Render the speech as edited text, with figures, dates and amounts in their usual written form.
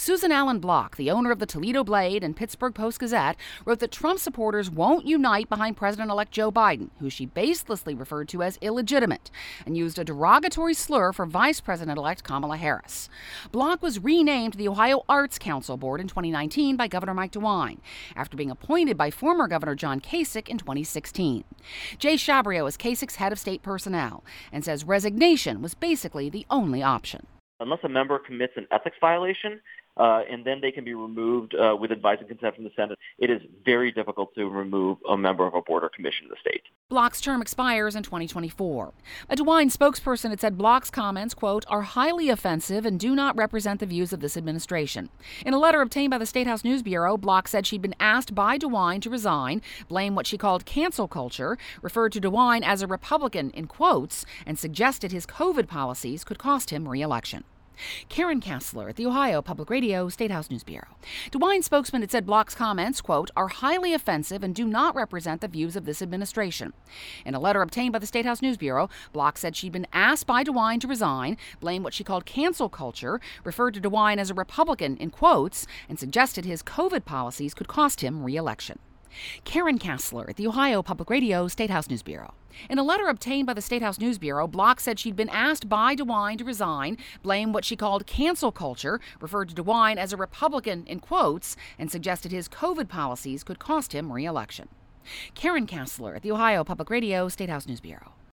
Susan Allen Block, the owner of the Toledo Blade and Pittsburgh Post-Gazette, wrote that Trump supporters won't unite behind President-elect Joe Biden, who she baselessly referred to as illegitimate, and used a derogatory slur for Vice President-elect Kamala Harris. Block was renamed to the Ohio Arts Council Board in 2019 by Governor Mike DeWine, after being appointed by former Governor John Kasich in 2016. Jay Chabrio is Kasich's head of state personnel and says resignation was basically the only option. Unless a member commits an ethics violation, and then they can be removed with advice and consent from the Senate, it is very difficult to remove a member of a board or commission in the state. Block's term expires in 2024. A DeWine spokesperson had said Block's comments, quote, are highly offensive and do not represent the views of this administration. In a letter obtained by the State House News Bureau, Block said she'd been asked by DeWine to resign, blame what she called cancel culture, referred to DeWine as a Republican in quotes, and suggested his COVID policies could cost him re-election. Karen Kassler at the Ohio Public Radio State House News Bureau. DeWine spokesman had said Block's comments, quote, are highly offensive and do not represent the views of this administration. In a letter obtained by the State House News Bureau, Block said she'd been asked by DeWine to resign, blame what she called cancel culture, referred to DeWine as a Republican in quotes, and suggested his COVID policies could cost him re-election. Karen Kassler at the Ohio Public Radio State House News Bureau. In a letter obtained by the State House News Bureau, Block said she'd been asked by DeWine to resign, blame what she called cancel culture, referred to DeWine as a Republican in quotes, and suggested his COVID policies could cost him re-election. Karen Kassler at the Ohio Public Radio State House News Bureau.